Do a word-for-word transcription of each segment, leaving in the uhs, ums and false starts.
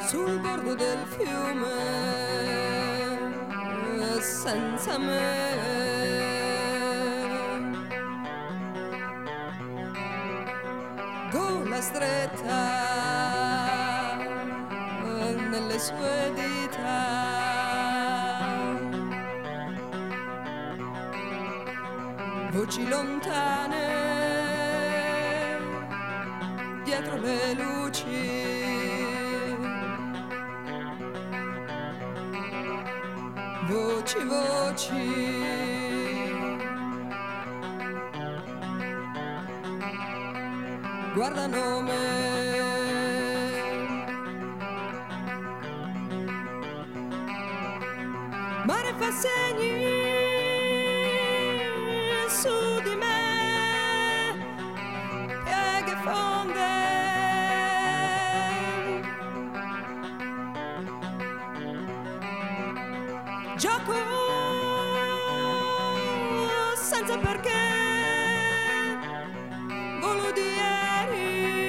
sul bordo del fiume senza me. Gola stretta nelle sue dita, voci lontane dietro le luci, voci, voci, guardano me. Mare fa segni su di me, pieghe fonde, gioco senza perché, volo di ieri,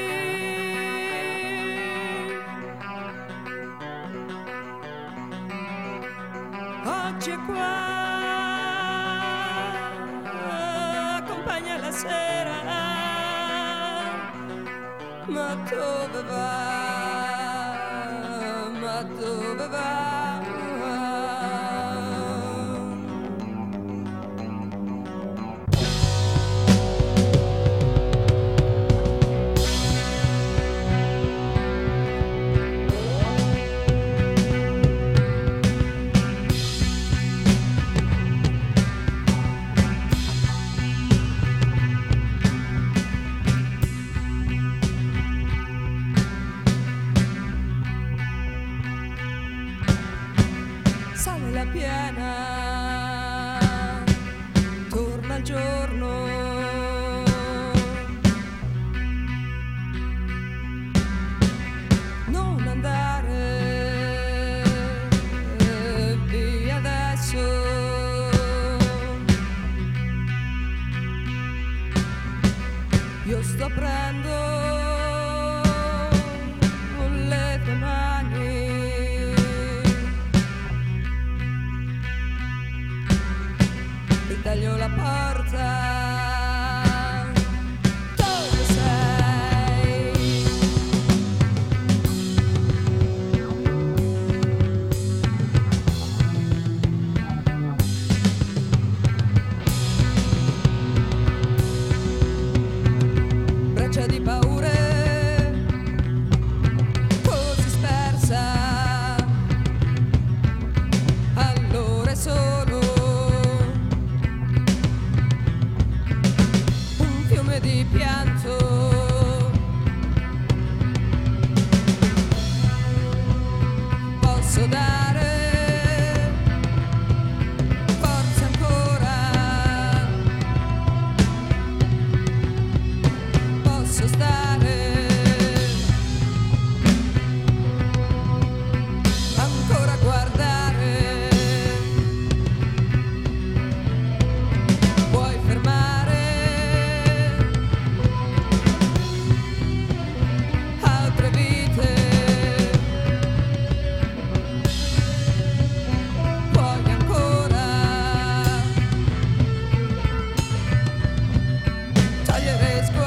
oggi è qua, accompagna la sera, ma dove va, ma dove va? Sale la piena, torna il giorno, non andare via adesso, io sto aprendo le tue mani, taglio la porta, dove sei? Braccia di paure, così spersa, allora è solo di pianto, posso dare forza ancora, posso stare ancora a guardare, puoi fermare togliere